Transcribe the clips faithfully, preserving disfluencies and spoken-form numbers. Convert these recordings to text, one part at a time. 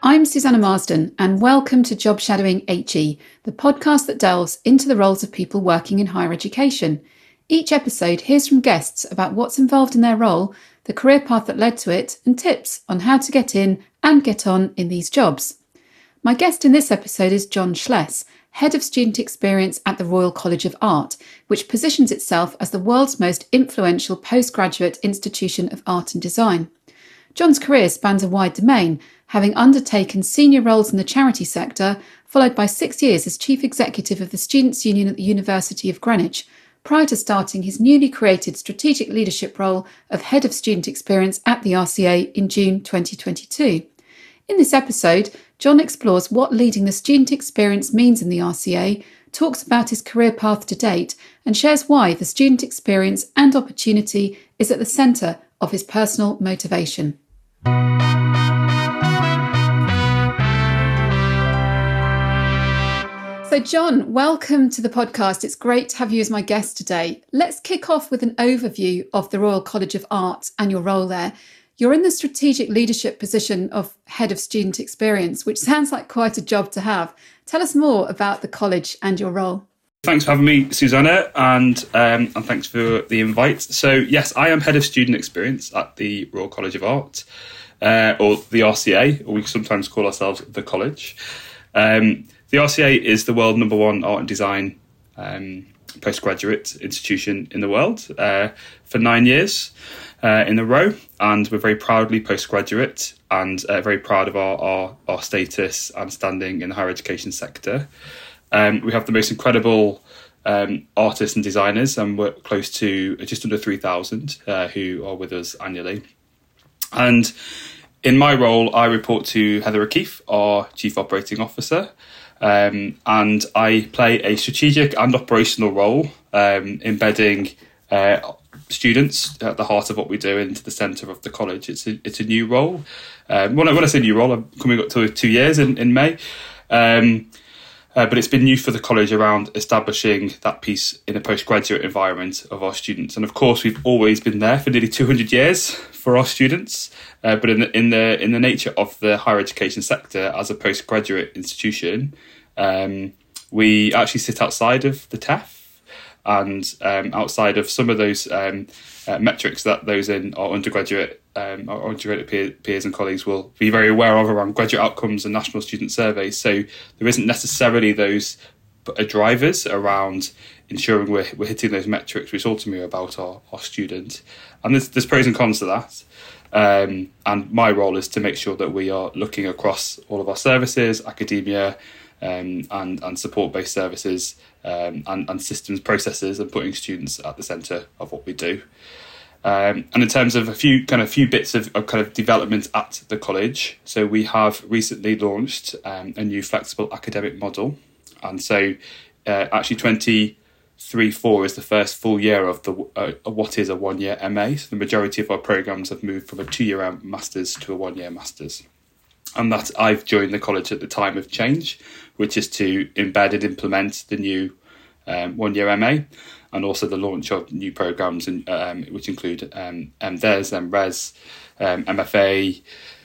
I'm Susanna Marsden, and welcome to Job Shadowing H E, the podcast that delves into the roles of people working in higher education. Each episode hears from guests about what's involved in their role, the career path that led to it, and tips on how to get in and get on in these jobs. My guest in this episode is John Schless, Head of Student Experience at the Royal College of Art, which positions itself as the world's most influential postgraduate institution of art and design. John's career spans a wide domain, having undertaken senior roles in the charity sector, followed by six years as Chief Executive of the Students' Union at the University of Greenwich, prior to starting his newly created strategic leadership role of Head of Student Experience at the R C A in June twenty twenty-two. In this episode, John explores what leading the student experience means in the R C A, talks about his career path to date, and shares why the student experience and opportunity is at the centre of his personal motivation. So John, welcome to the podcast. It's great to have you as my guest today. Let's kick off with an overview of the Royal College of Art and your role there. You're in the strategic leadership position of Head of Student Experience, which sounds like quite a job to have. Tell us more about the college and your role. Thanks for having me, Susanna, and um, and thanks for the invite. So yes, I am Head of Student Experience at the Royal College of Art, uh, or the R C A, or we sometimes call ourselves the college. Um, the R C A is the world number one art and design um, postgraduate institution in the world uh, for nine years uh, in a row, and we're very proudly postgraduate and uh, very proud of our, our, our status and standing in the higher education sector. Um, we have the most incredible um, artists and designers, and we're close to just under three thousand uh, who are with us annually. And in my role, I report to Heather O'Keefe, our Chief Operating Officer, um, and I play a strategic and operational role, um, embedding uh, students at the heart of what we do into the centre of the college. It's a, it's a new role. Um, when, I, when I say new role, I'm coming up to two years in, in May. Um, Uh, but it's been new for the college around establishing that piece in a postgraduate environment of our students. And of course, we've always been there for nearly two hundred years for our students. Uh, but in the, in the in the nature of the higher education sector as a postgraduate institution, um, we actually sit outside of the T E F and um, outside of some of those um, uh, metrics that those in our undergraduate Um, our undergraduate peer, peers and colleagues will be very aware of around graduate outcomes and national student surveys. So there isn't necessarily those uh, drivers around ensuring we're, we're hitting those metrics, which ultimately are about our, our student. And there's, there's pros and cons to that. Um, and my role is to make sure that we are looking across all of our services, academia, um, and, and support-based services, um, and, and systems processes, and putting students at the centre of what we do. Um, and in terms of a few kind of few bits of, of kind of development at the college, so we have recently launched um, a new flexible academic model, and so uh, actually twenty-three four is the first full year of the uh, what is a one year M A. So the majority of our programs have moved from a two year masters to a one year masters, and that I've joined the college at the time of change, which is to embed and implement the new um, one year M A. And also the launch of new programmes, um, which include um, M D E S, M Res, um, M F A,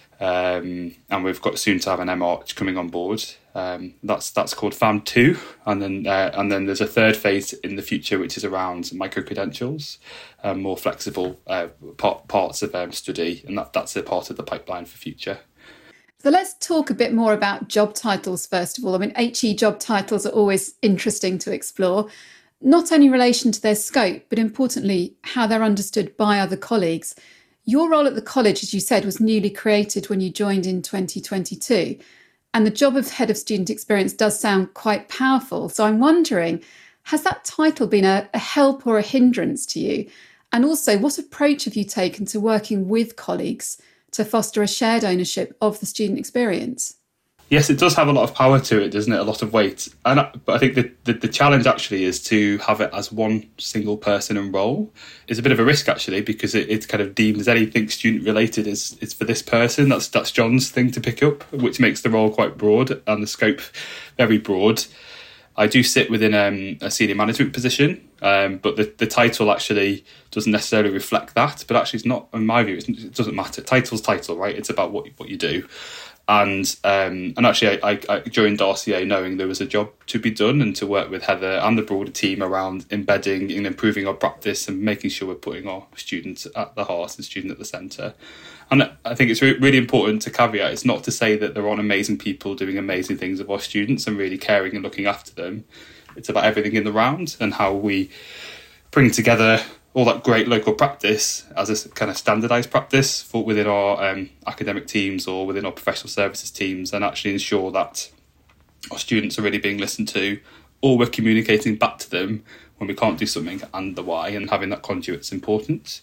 um, and we've got soon to have an M Arch coming on board. Um, that's that's called FAM two, and then uh, and then there's a third phase in the future, which is around micro credentials, um, more flexible uh, part, parts of um, study, and that, that's a part of the pipeline for future. So let's talk a bit more about job titles first of all. I mean, H E job titles are always interesting to explore. Not only in relation to their scope, but importantly, how they're understood by other colleagues. Your role at the college, as you said, was newly created when you joined in twenty twenty-two. And the job of Head of Student Experience does sound quite powerful. So I'm wondering, has that title been a, a help or a hindrance to you? And also, what approach have you taken to working with colleagues to foster a shared ownership of the student experience? Yes, it does have a lot of power to it, doesn't it? A lot of weight. And I, but I think the, the, the challenge actually is to have it as one single person and role. It's a bit of a risk actually, because it, it's kind of deemed as anything student related is it's for this person. That's that's John's thing to pick up, which makes the role quite broad and the scope very broad. I do sit within um, a senior management position, um, but the, the title actually doesn't necessarily reflect that. But actually, it's not, in my view, it's, it doesn't matter. Title's title, right? It's about what what you do. And um, and actually, I, I, I joined R C A knowing there was a job to be done and to work with Heather and the broader team around embedding and improving our practice and making sure we're putting our students at the heart and student at the centre. And I think it's re- really important to caveat, it's not to say that there aren't amazing people doing amazing things with our students and really caring and looking after them. It's about everything in the round and how we bring together all that great local practice as a kind of standardised practice for within our um, academic teams or within our professional services teams, and actually ensure that our students are really being listened to, or we're communicating back to them when we can't do something and the why, and having that conduit's important.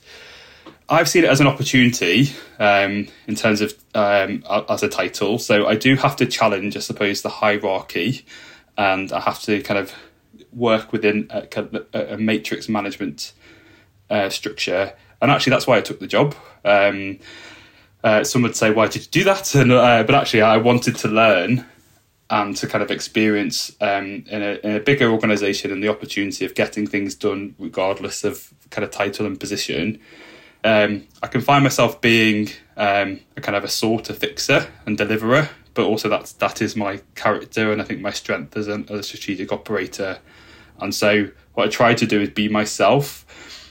I've seen it as an opportunity um, in terms of um, as a title. So I do have to challenge, I suppose, the hierarchy, and I have to kind of work within a, a, a matrix management Uh, structure, and actually that's why I took the job. Um, uh, some would say, why did you do that? And, uh, but actually I wanted to learn and to kind of experience um, in, a, in a bigger organisation and the opportunity of getting things done regardless of kind of title and position. Um, I can find myself being um, a kind of a sorter, fixer and deliverer, but also that's, that is my character and I think my strength as a, as a strategic operator. And so what I try to do is be myself.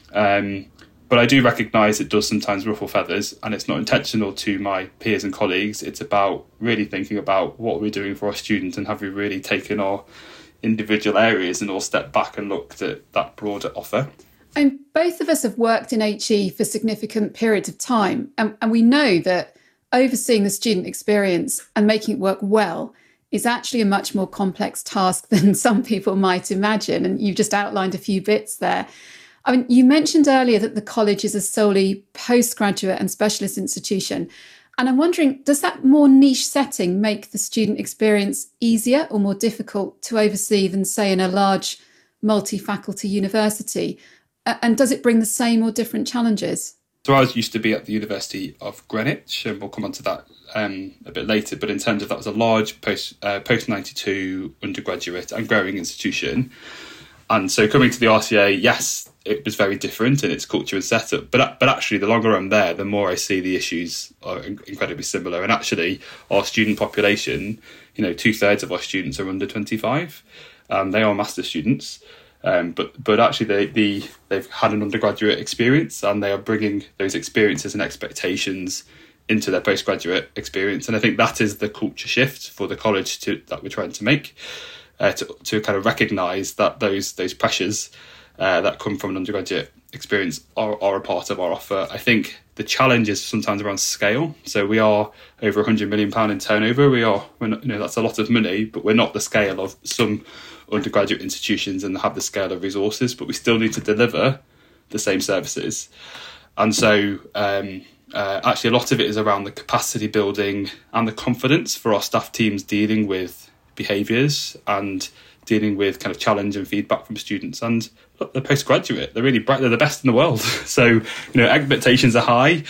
Um, but I do recognise it does sometimes ruffle feathers, and it's not intentional to my peers and colleagues. It's about really thinking about what we're doing for our students and have we really taken our individual areas and all stepped back and looked at that broader offer. And both of us have worked in H E for significant periods of time, and, and we know that overseeing the student experience and making it work well is actually a much more complex task than some people might imagine. And you've just outlined a few bits there. I mean, you mentioned earlier that the college is a solely postgraduate and specialist institution. And I'm wondering, does that more niche setting make the student experience easier or more difficult to oversee than, say, in a large multi-faculty university? And does it bring the same or different challenges? So I was used to be at the University of Greenwich, and we'll come on to that um, a bit later. But in terms of that was a large post, uh, post ninety-two undergraduate and growing institution. And so coming to the R C A, yes, it was very different in its culture and setup. But but actually, the longer I'm there, the more I see the issues are incredibly similar. And actually, our student population, you know, two thirds of our students are under twenty-five. Um, they are master's students. Um, but but actually, they the they've had an undergraduate experience, and they are bringing those experiences and expectations into their postgraduate experience. And I think that is the culture shift for the college to, that we're trying to make. Uh, to, to kind of recognise that those those pressures uh, that come from an undergraduate experience are, are a part of our offer. I think the challenge is sometimes around scale. So we are over one hundred million pounds in turnover. We are, we're not, you know, that's a lot of money, but we're not the scale of some undergraduate institutions and have the scale of resources, but we still need to deliver the same services. And so um, uh, actually a lot of it is around the capacity building and the confidence for our staff teams dealing with behaviours and dealing with kind of challenge and feedback from students. And look, they're postgraduate, they're really bright, they're the best in the world. So, you know, expectations are high.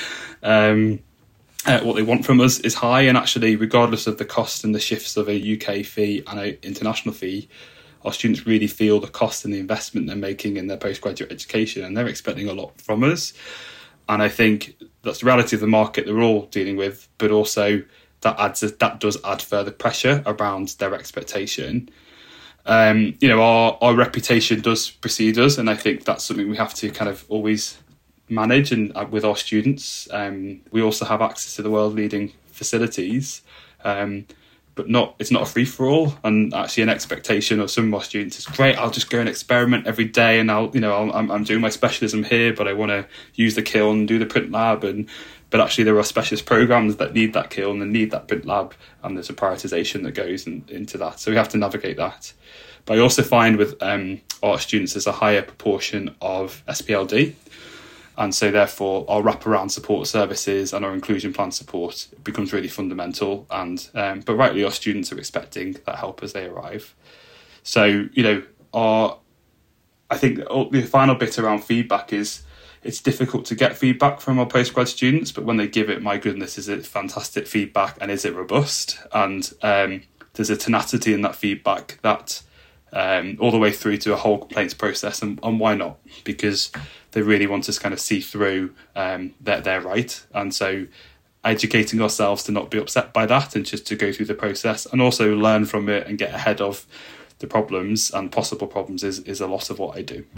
Um, uh, what they want from us is high, and actually, regardless of the cost and the shifts of a U K fee and an international fee, our students really feel the cost and the investment they're making in their postgraduate education, and they're expecting a lot from us. And I think that's the reality of the market they're all dealing with, but also that adds that does add further pressure around their expectation. Um, you know, our, our reputation does precede us, and I think that's something we have to kind of always manage. And uh, with our students, um, we also have access to the world-leading facilities, um, but not it's not a free-for-all. And actually, an expectation of some of our students is great. I'll just go and experiment every day, and I'll, you know, I'll, I'm, I'm doing my specialism here, but I want to use the kiln, do the print lab, and but actually there are specialist programs that need that kiln and need that print lab, and there's a prioritisation that goes in, into that. So we have to navigate that. But I also find with um, our students there's a higher proportion of S P L D, and so therefore our wraparound support services and our inclusion plan support becomes really fundamental. And um, but rightly, our students are expecting that help as they arrive. So, you know, our I think the final bit around feedback is, it's difficult to get feedback from our postgrad students, but when they give it, my goodness, is it fantastic feedback, and is it robust? And um, there's a tenacity in that feedback that um, all the way through to a whole complaints process. And, and why not? Because they really want us to kind of see through um, that they're right. And so educating ourselves to not be upset by that and just to go through the process and also learn from it and get ahead of the problems and possible problems is, is a lot of what I do.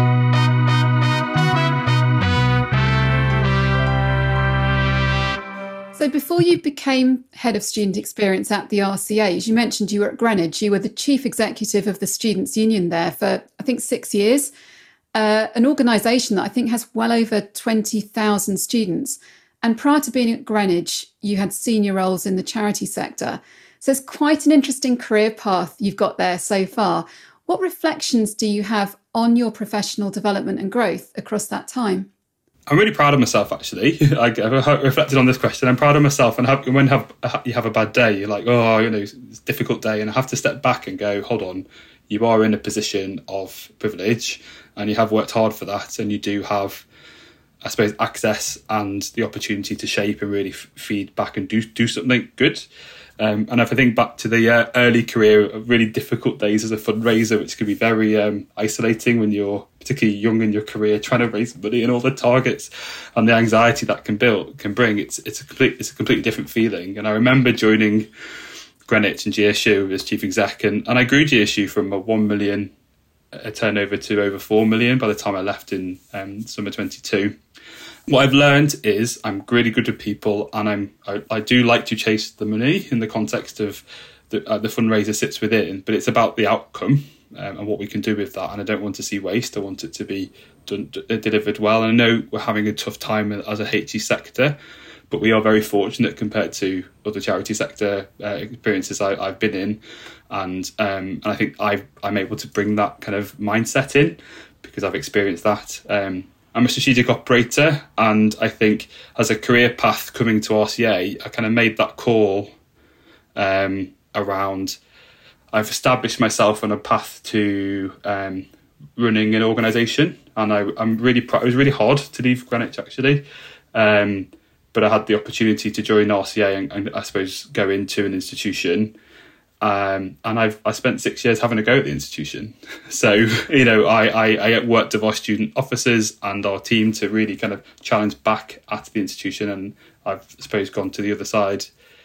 So before you became head of student experience at the R C A, as you mentioned, you were at Greenwich. You were the chief executive of the Students' Union there for, I think, six years, uh, an organisation that I think has well over twenty thousand students. And prior to being at Greenwich, you had senior roles in the charity sector. So it's quite an interesting career path you've got there so far. What reflections do you have on your professional development and growth across that time? I'm really proud of myself, actually. I've reflected on this question. I'm proud of myself. And have, when have, you have a bad day, you're like, oh, you know, it's a difficult day. And I have to step back and go, hold on, you are in a position of privilege and you have worked hard for that. And you do have, I suppose, access and the opportunity to shape and really f- feed back and do do something good. Um, and if I think back to the uh, early career, of really difficult days as a fundraiser, which can be very um, isolating when you're particularly young in your career, trying to raise money and all the targets and the anxiety that can build can bring. It's it's a complete it's a completely different feeling. And I remember joining Greenwich and G S U as chief exec, and, and I grew G S U from a one million a turnover to over four million by the time I left in um, summer twenty-two. What I've learned is I'm really good with people, and I'm I, I do like to chase the money in the context of the, uh, the fundraiser sits within, but it's about the outcome um, and what we can do with that. And I don't want to see waste. I want it to be done, d- delivered well. And I know we're having a tough time as a H E sector, but we are very fortunate compared to other charity sector uh, experiences I, I've been in. And, um, and I think I've, I'm able to bring that kind of mindset in because I've experienced that. Um, I'm a strategic operator, and I think as a career path coming to R C A, I kind of made that call um, around, I've established myself on a path to um, running an organisation, and I, I'm really proud. It was really hard to leave Greenwich, actually, um, but I had the opportunity to join R C A and, and I suppose go into an institution. Um, and I've I spent six years having a go at the institution. So, you know, I, I, I worked with our student officers and our team to really kind of challenge back at the institution. And I've, I suppose, gone to the other side.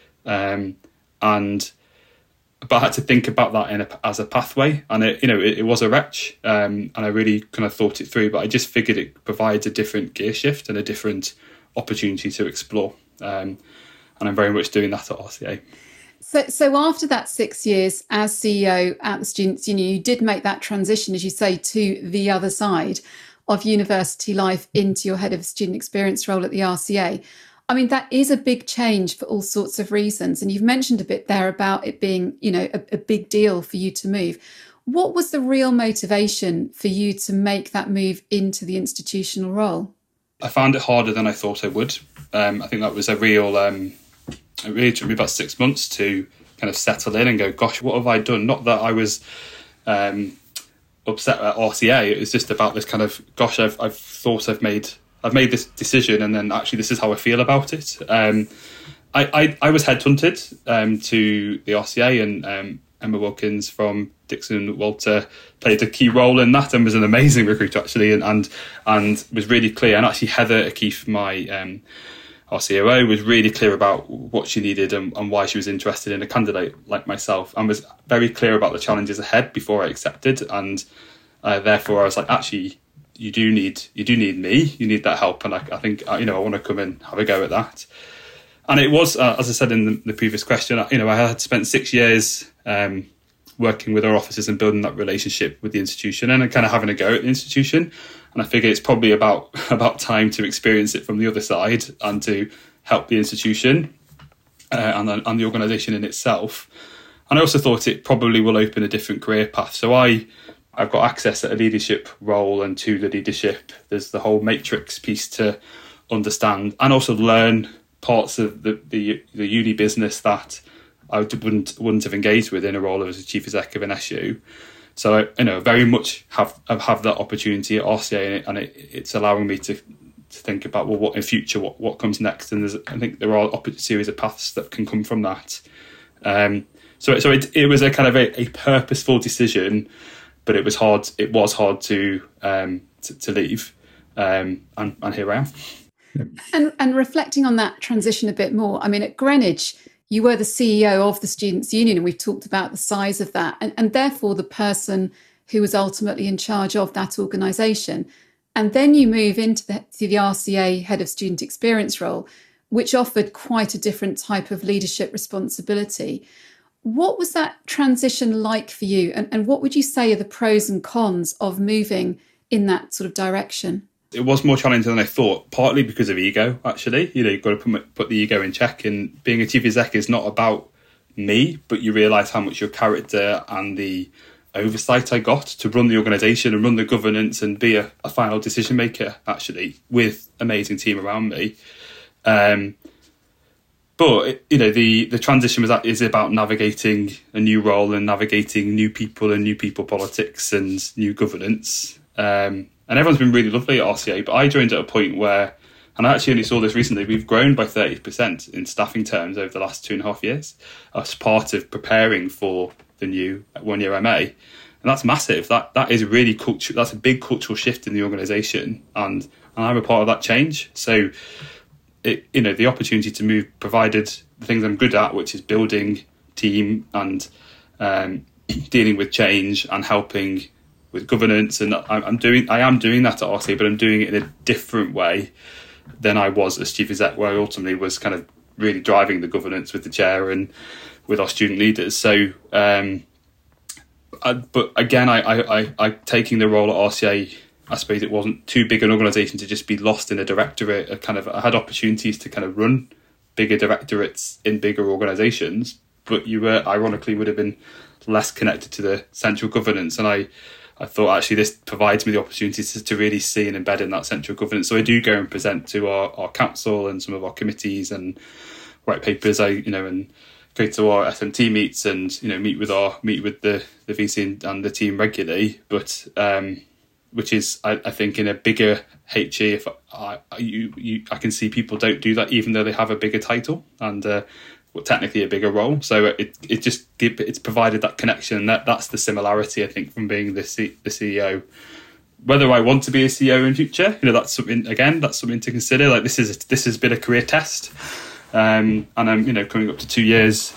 Um, and but I had to think about that in a, as a pathway. And, it, you know, it, it was a wrench. Um, and I really kind of thought it through. But I just figured it provides a different gear shift and a different opportunity to explore. Um, and I'm very much doing that at R C A. So, so after that six years as C E O at the Students' Union, you did make that transition, as you say, to the other side of university life into your head of student experience role at the R C A. I mean, that is a big change for all sorts of reasons. And you've mentioned a bit there about it being, you know, a, a big deal for you to move. What was the real motivation for you to make that move into the institutional role? I found it harder than I thought I would. Um, I think that was a real... Um, It really took me about six months to kind of settle in and go, gosh, what have I done? Not that I was um, upset at R C A. It was just about this kind of, gosh, I've, I've thought I've made I've made this decision, and then actually this is how I feel about it. Um, I, I, I was headhunted um, to the R C A, and um, Emma Wilkins from Dixon Walter played a key role in that and was an amazing recruiter, actually, and and, and was really clear. And actually Heather O'Keefe, my... Um, Our C O O, was really clear about what she needed and, and why she was interested in a candidate like myself, and was very clear about the challenges ahead before I accepted. And uh, therefore, I was like, actually, you do need you do need me. You need that help, and I, I think you know I want to come and have a go at that. And it was, uh, as I said in the, the previous question, you know, I had spent six years um, working with our officers and building that relationship with the institution, and kind of having a go at the institution. And I figure it's probably about about time to experience it from the other side and to help the institution uh, and, and the organisation in itself. And I also thought it probably will open a different career path. So I, I've got access at a leadership role, and to the leadership, there's the whole matrix piece to understand and also learn parts of the, the, the uni business that I wouldn't wouldn't have engaged with in a role as a chief exec of an S U. So, you know, very much have have that opportunity at R C A, and, it, and it, it's allowing me to, to think about, well, what in future, what, what comes next. And there's, I think there are a series of paths that can come from that. Um, so so it, it was a kind of a, a purposeful decision, but it was hard. It was hard to um, to, to leave, um, and, and here I am. And, and reflecting on that transition a bit more, I mean, at Greenwich, you were the C E O of the Students' Union, and we've talked about the size of that, and, and therefore the person who was ultimately in charge of that organisation. And then you move into the, to the R C A Head of Student Experience role, which offered quite a different type of leadership responsibility. What was that transition like for you? And, and what would you say are the pros and cons of moving in that sort of direction? It was more challenging than I thought, partly because of ego, actually. You know, you've got to put, put the ego in check. And being a chief exec is not about me, but you realise how much your character and the oversight I got to run the organisation and run the governance and be a, a final decision maker, actually, with an amazing team around me. Um, but, you know, the, the transition was is about navigating a new role and navigating new people and new people politics and new governance. Um, and everyone's been really lovely at R C A, but I joined at a point where, and I actually only saw this recently, we've grown by thirty percent in staffing terms over the last two and a half years as part of preparing for the new one-year M A. And that's massive. That That is really culture. That's a big cultural shift in the organisation. And, and I'm a part of that change. So, it, you know, the opportunity to move provided the things I'm good at, which is building team and um, dealing with change and helping with governance. And I'm doing, I am doing that at R C A, but I'm doing it in a different way than I was as chief exec, where I ultimately was kind of really driving the governance with the chair and with our student leaders. So, um, I, but again, I, I, I, I taking the role at R C A, I suppose it wasn't too big an organisation to just be lost in a directorate. I kind of I had opportunities to kind of run bigger directorates in bigger organisations, but you were ironically would have been less connected to the central governance. And I, I thought actually this provides me the opportunity to, to really see and embed in that central governance. So I do go and present to our, our council and some of our committees and write papers. I you know and go to our S M T meets and you know meet with our meet with the the V C and, and the team regularly. But um, which is I, I think in a bigger H E, if I you, you I can see people don't do that even though they have a bigger title and uh, well, technically a bigger role. So it it just it's provided that connection. And that that's the similarity I think from being the C, the C E O. Whether I want to be a C E O in future, you know, that's something again that's something to consider. Like this is this has been a career test. Um, and I'm, you know, coming up to two years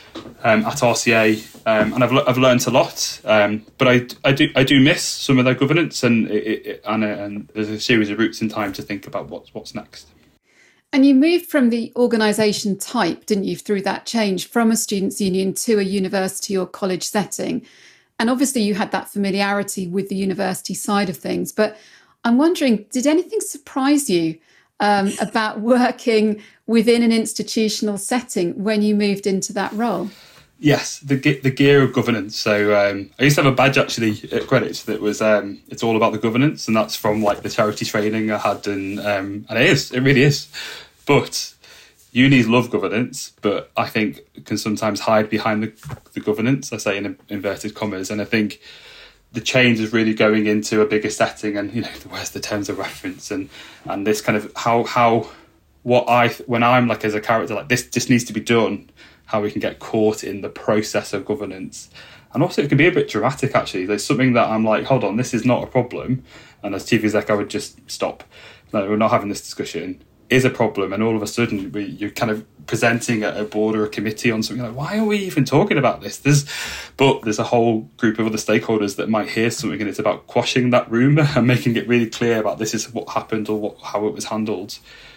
um, at R C A, um, and I've I've learned a lot. Um, but I, I do I do miss some of their governance, and it, it, and, and there's a series of routes in time to think about what's what's next. And you moved from the organisation type, didn't you, through that change from a students' union to a university or college setting, and obviously you had that familiarity with the university side of things. But I'm wondering, did anything surprise you um, about working within an institutional setting when you moved into that role? Yes, the the gear of governance. So um, I used to have a badge actually at Greenwich that was um, it's all about the governance, and that's from like the charity training I had, and um, and it is, it really is. But unis love governance, but I think can sometimes hide behind the the governance. I say in inverted commas, and I think the change is really going into a bigger setting, and you know where's the terms of reference, and and this kind of how how. What I when I'm like as a character like this just needs to be done, how we can get caught in the process of governance. And also it can be a bit dramatic actually. There's something that I'm like, hold on, this is not a problem, and as chief exec I would just stop. No, we're not having this discussion. Is a problem, and all of a sudden we, you're kind of presenting at a board or a committee on something like, why are we even talking about this? There's but there's a whole group of other stakeholders that might hear something, and it's about quashing that rumour and making it really clear about this is what happened or what, how it was handled.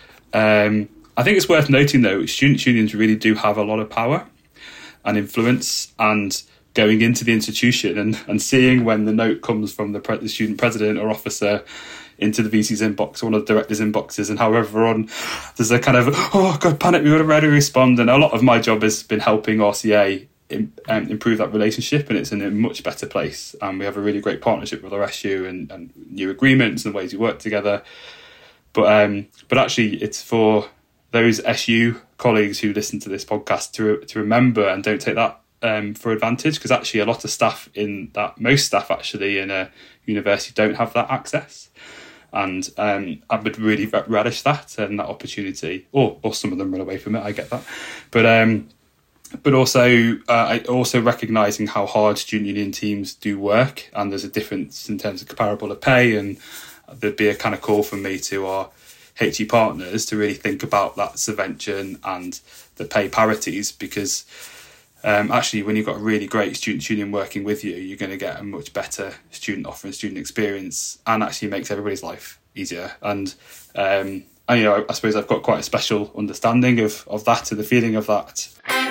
Um, I think it's worth noting, though, students' unions really do have a lot of power and influence, and going into the institution and, and seeing when the note comes from the, pre- the student president or officer into the V C's inbox or one of the director's inboxes, and however on, there's a kind of, oh, God, panic, we would have ready to respond. And a lot of my job has been helping R C A in, um, improve that relationship, and it's in a much better place. And we have a really great partnership with our S U and, and new agreements and ways we work together. But um, but actually, it's for those S U colleagues who listen to this podcast to to remember and don't take that um, for advantage, because actually a lot of staff in that, most staff actually in a university don't have that access. And um, I would really relish that and that opportunity, or or some of them run away from it. I get that, but um, but also uh, I also recognising how hard student union teams do work, and there's a difference in terms of comparable of pay, and there'd be a kind of call from me to our H E partners to really think about that subvention and the pay parities, because um, actually when you've got a really great student union working with you, you're going to get a much better student offer and student experience, and actually makes everybody's life easier. And um, and, you know, I suppose I've got quite a special understanding of, of that and the feeling of that.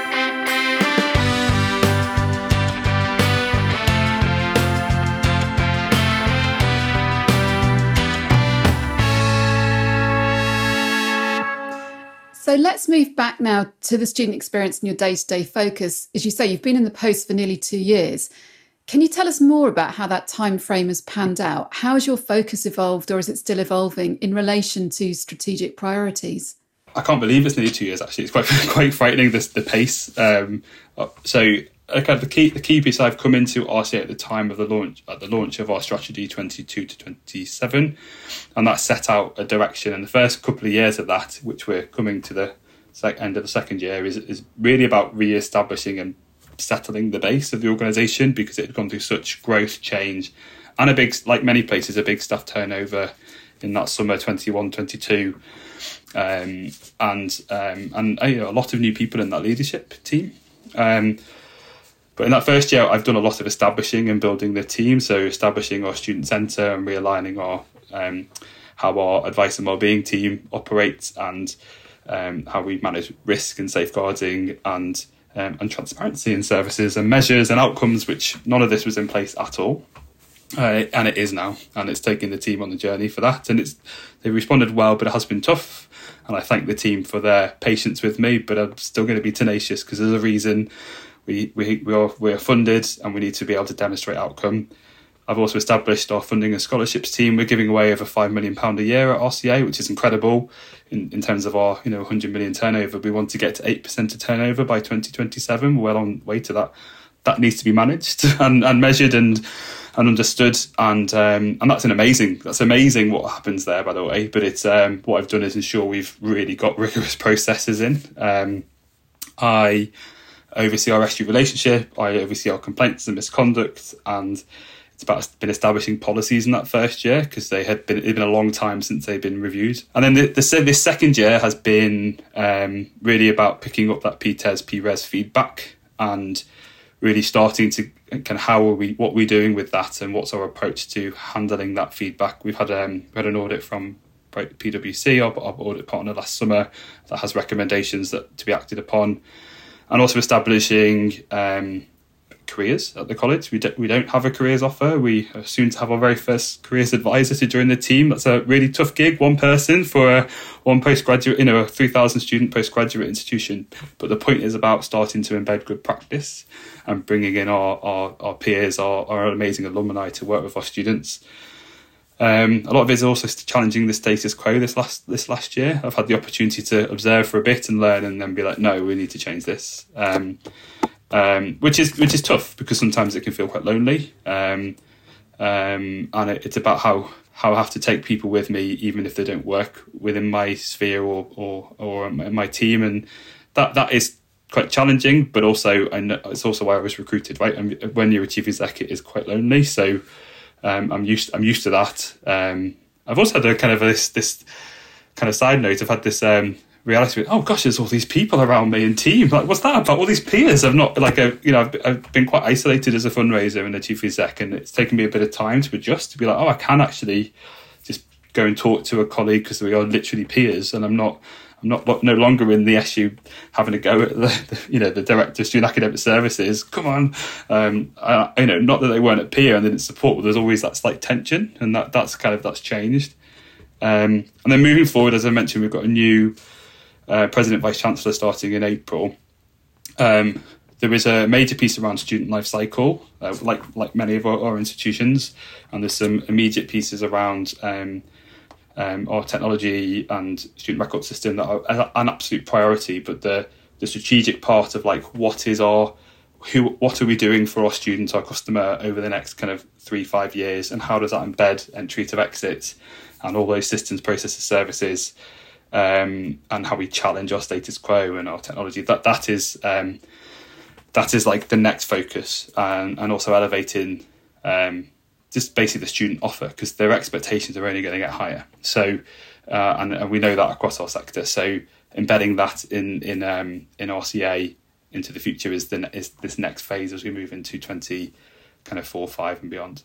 So let's move back now to the student experience and your day-to-day focus. As you say, you've been in the post for nearly two years. Can you tell us more about how that time frame has panned out? How has your focus evolved, or is it still evolving in relation to strategic priorities? I can't believe it's nearly two years, actually. It's quite quite frightening, this, the pace. Um, so okay, the key the key piece, I've come into R C A at the time of the launch, at the launch of our strategy twenty-two to twenty-seven, and that set out a direction. And the first couple of years of that, which we're coming to the end of the second year, is, is really about re-establishing and settling the base of the organisation, because it had gone through such growth, change, and a big, like many places, a big staff turnover in that summer twenty-one twenty-two, um, and um, and you know, a lot of new people in that leadership team. Um, but in that first year, I've done a lot of establishing and building the team, so establishing our student centre and realigning our um, how our advice and wellbeing team operates, and um, how we manage risk and safeguarding, and Um, and transparency in services and measures and outcomes, which none of this was in place at all. Uh, and it is now, and it's taken the team on the journey for that. And it's they responded well, but it has been tough. And I thank the team for their patience with me, but I'm still going to be tenacious, because there's a reason we, we, we are, we're funded, and we need to be able to demonstrate outcome. I've also established our funding and scholarships team. We're giving away over five million pounds a year at R C A, which is incredible in, in terms of our, you know, one hundred million turnover. We want to get to eight percent of turnover by twenty twenty-seven. We're well on the way to that. That needs to be managed and, and measured and and understood. And um, and that's an amazing, that's amazing what happens there, by the way. But it's um, what I've done is ensure we've really got rigorous processes in. Um, I oversee our S U relationship. I oversee our complaints and misconduct, and it's about been establishing policies in that first year, because they had been it'd been a long time since they've been reviewed. And then the, the this second year has been um, really about picking up that P T E S, P R E S feedback, and really starting to kind of how are we, what we're doing with that, and what's our approach to handling that feedback. We've had um, we had an audit from P W C, our, our audit partner, last summer, that has recommendations that to be acted upon, and also establishing Um, careers at the college. We, do, we don't have a careers offer. We are soon to have our very first careers advisor to join the team. That's a really tough gig, one person for a, one postgraduate, you know, a three thousand student postgraduate institution. But the point is about starting to embed good practice and bringing in our, our, our peers, our, our amazing alumni to work with our students. Um, a lot of it is also challenging the status quo this last this last year. I've had the opportunity to observe for a bit and learn, and then be like, no, we need to change this. Um, Um, which is which is tough, because sometimes it can feel quite lonely, um, um, and it, it's about how, how I have to take people with me, even if they don't work within my sphere or or, or my team, and that that is quite challenging. But also, I know it's also why I was recruited, right? And when you're a chief exec, it is quite lonely. So um, I'm used I'm used to that. Um, I've also had a kind of this this kind of side note. I've had this. Um, reality of, oh gosh, there's all these people around me and team, like what's that about? All these peers. I've not like a, you know I've, I've been quite isolated as a fundraiser and a chief exec, and it's taken me a bit of time to adjust, to be like, oh, I can actually just go and talk to a colleague, because we are literally peers, and I'm not I'm not no longer in the S U having a go at the, the you know the director of student academic services. Come on, um, I, you know not that they weren't a peer and they didn't support, but there's always that slight tension, and that that's kind of that's changed. Um, and then moving forward, as I mentioned, we've got a new Uh, President Vice Chancellor starting in April. Um, there is a major piece around student life cycle, uh, like like many of our, our institutions, and there's some immediate pieces around um, um, our technology and student record system that are an absolute priority. But the the strategic part of like what is our who what are we doing for our students, our customer, over the next kind of three five years, and how does that embed entry to exit and all those systems, processes, services. Um, and how we challenge our status quo and our technology. That that is um, that is like the next focus, and, and also elevating um, just basically the student offer, because their expectations are only going to get higher. So uh, and, and we know that across our sector. So embedding that in in um, in R C A into the future is the is this next phase as we move into twenty kind of four, five and beyond.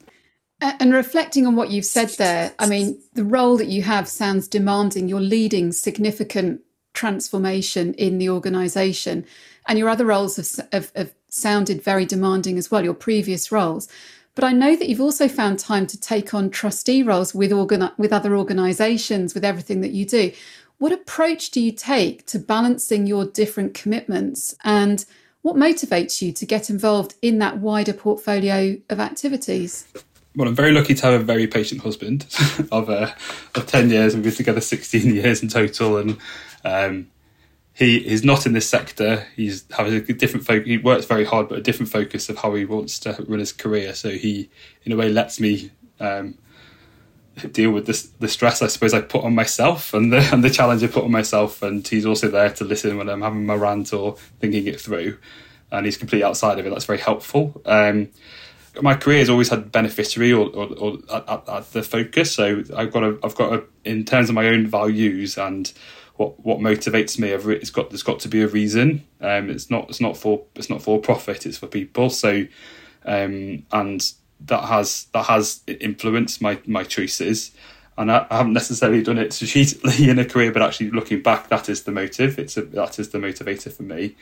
And reflecting on what you've said there, I mean, the role that you have sounds demanding. You're leading significant transformation in the organisation, and your other roles have, have, have sounded very demanding as well, your previous roles. But I know that you've also found time to take on trustee roles with organ- with other organisations, with everything that you do. What approach do you take to balancing your different commitments, and what motivates you to get involved in that wider portfolio of activities? Well, I'm very lucky to have a very patient husband of uh, of ten years. We've been together sixteen years in total, and um, he is not in this sector. He's has a different focus. He works very hard, but a different focus of how he wants to run his career. So he, in a way, lets me um, deal with this, the stress I suppose I put on myself and the and the challenge I put on myself. And he's also there to listen when I'm having my rant or thinking it through. And he's completely outside of it. That's very helpful. Um, My career has always had beneficiary or, or, or at, at the focus. So I've got a, I've got a, in terms of my own values and what, what motivates me, I've, it's got there's got to be a reason. Um, it's not it's not for it's not for profit. It's for people. So, um, and that has that has influenced my my choices. And I, I haven't necessarily done it strategically in a career, but actually looking back, that is the motive. It's a, that is the motivator for me.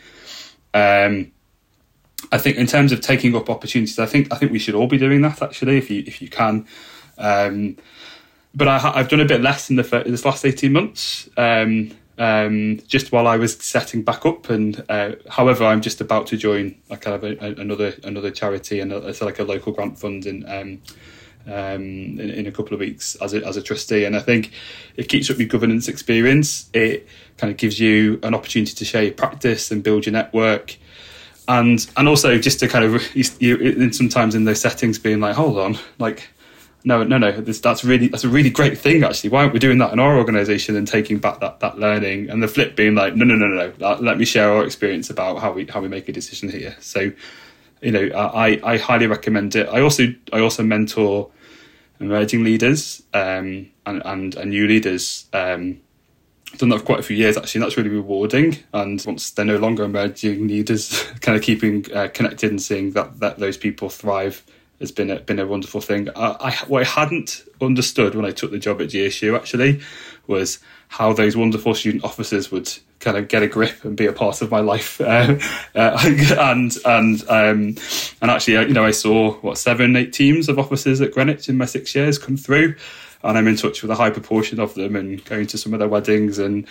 Um. I think in terms of taking up opportunities, I think I think we should all be doing that actually, if you if you can. Um, but I, I've done a bit less in the this last eighteen months, um, um, just while I was setting back up. And uh, however, I'm just about to join like kind of a, a, another another charity, and it's like a local grant fund in um, um, in, in a couple of weeks as a as a trustee. And I think it keeps up your governance experience. It kind of gives you an opportunity to share your practice and build your network. And and also just to kind of you, you sometimes in those settings being like, hold on, like no no no this, that's really that's a really great thing actually. Why aren't we doing that in our organisation and taking back that that learning? And the flip being like, no no no no no, let me share our experience about how we how we make a decision here. So you know I I highly recommend it. I also I also mentor emerging leaders um, and, and and new leaders. Um, I've done that for quite a few years actually, and that's really rewarding. And once they're no longer emerging leaders, kind of keeping uh, connected and seeing that, that those people thrive has been a, been a wonderful thing. I, I, what I hadn't understood when I took the job at G S U actually was how those wonderful student officers would kind of get a grip and be a part of my life. Uh, uh, and and um, and actually, you know, I saw what seven, eight teams of officers at Greenwich in my six years come through. And I'm in touch with a high proportion of them and going to some of their weddings and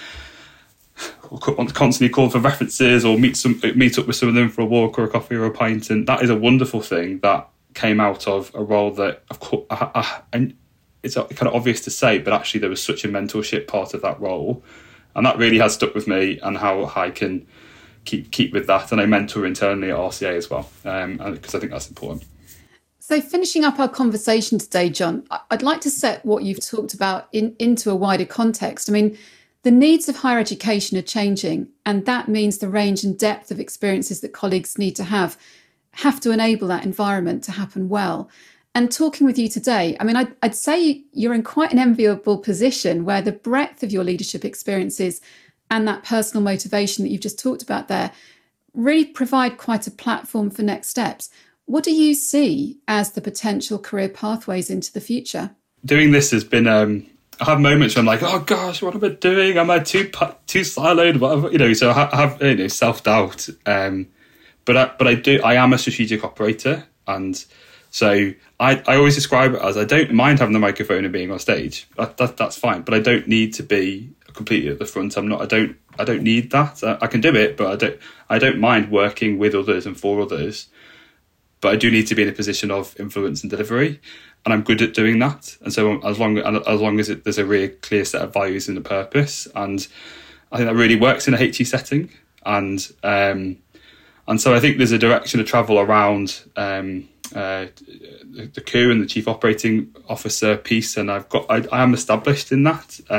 constantly call for references or meet some meet up with some of them for a walk or a coffee or a pint. And that is a wonderful thing that came out of a role that, of course, I, I, and it's kind of obvious to say, but actually there was such a mentorship part of that role. And that really has stuck with me and how I can keep keep with that. And I mentor internally at R C A as well, um, because I think that's important. So finishing up our conversation today, John, I'd like to set what you've talked about in, into a wider context. I mean, the needs of higher education are changing, and that means the range and depth of experiences that colleagues need to have have to enable that environment to happen well. And talking with you today, I mean, I'd, I'd say you're in quite an enviable position where the breadth of your leadership experiences and that personal motivation that you've just talked about there really provide quite a platform for next steps. What do you see as the potential career pathways into the future? Doing this has been, um, I have moments where I'm like, oh gosh, what am I doing? Am I too too siloed? Whatever, you know, so I have you know self-doubt. Um, but I, but I do, I am a strategic operator. And so I, I always describe it as I don't mind having the microphone and being on stage. That, that, that's fine. But I don't need to be completely at the front. I'm not, I don't, I don't need that. I, I can do it, but I don't, I don't mind working with others and for others. But I do need to be in a position of influence and delivery, and I'm good at doing that. And so, as long as long as it, there's a really clear set of values and a purpose, and I think that really works in a H E setting. And um, and so, I think there's a direction of travel around um, uh, the C O O and the Chief Operating Officer piece, and I've got I, I am established in that. Um,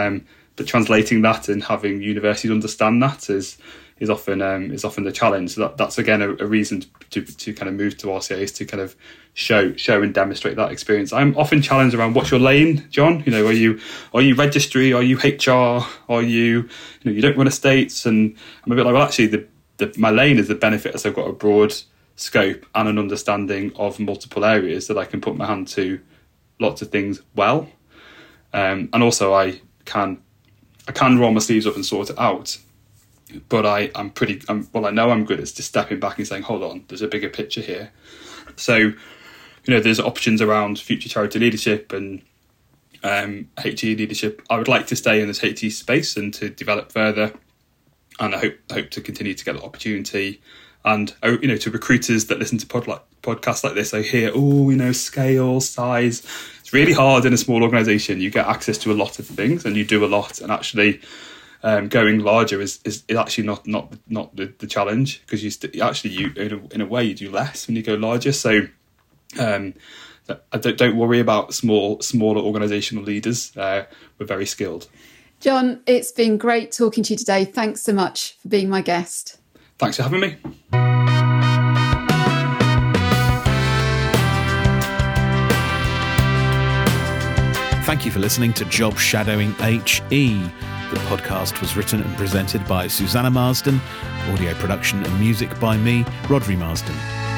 but translating that and having universities understand that is is often um, is often the challenge. So that, that's again a, a reason to, to to kind of move to R C A, is to kind of show show and demonstrate that experience. I'm often challenged around what's your lane, John. You know, are you are you registry? Are you H R? Are you you know you don't run estates? And I'm a bit like, well, actually, the, the my lane is the benefit as I've got a broad scope and an understanding of multiple areas that I can put my hand to lots of things well, um, and also I can I can roll my sleeves up and sort it out. But I, I'm pretty, I'm, well, I know I'm good at just stepping back and saying, hold on, there's a bigger picture here. So, you know, there's options around future charity leadership and um, H E leadership. I would like to stay in this H E space and to develop further. And I hope hope to continue to get the opportunity. And, you know, to recruiters that listen to pod like, podcasts like this, I hear, oh, you know, scale, size. It's really hard in a small organisation. You get access to a lot of things and you do a lot. And actually, Um, going larger is, is, is actually not not not the, the challenge, because you st- actually you in a, in a way you do less when you go larger. So um, I don't, don't worry about small smaller organisational leaders. Uh, we're very skilled. John, it's been great talking to you today. Thanks so much for being my guest. Thanks for having me. Thank you for listening to Job Shadowing H E. The podcast was written and presented by Susanna Marsden, audio production and music by me, Rodri Marsden.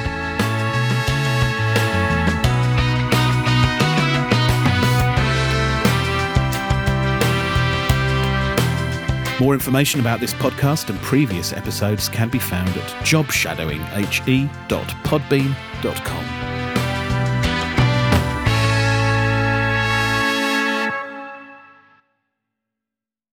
More information about this podcast and previous episodes can be found at job shadowing h e dot podbean dot com.